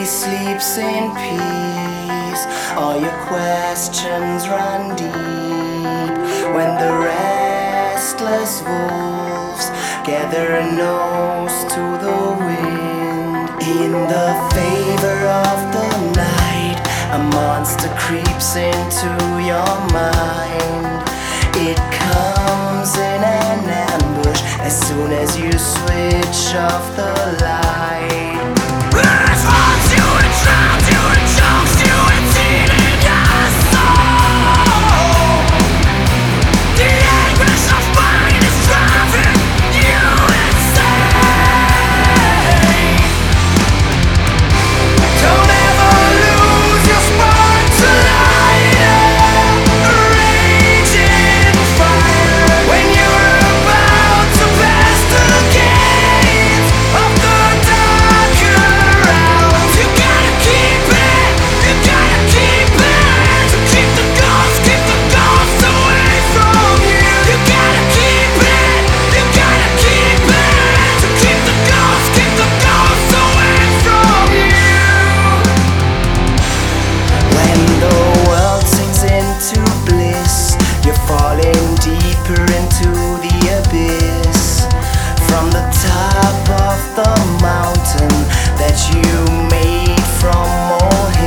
sleeps in peace. All your questions run deep when the restless wolves gather a nose to the wind. In the favor of the night, a monster creeps into your mind. It comes in an ambush as soon as you switch off the light. It haunts you and drowns you and chokes you and eats your soul. The anguish of mind is driving you insane. Don't ever lose your spark to light a raging fire when you're about to pass the gates of the darker realms. You gotta keep it, you gotta keep it, to keep the ghosts away from you. You gotta keep it, you gotta keep it, to keep the ghosts away from you. When the world sinks into bliss, you're falling deeper into the abyss. From the top of the mountain that you made from molehill,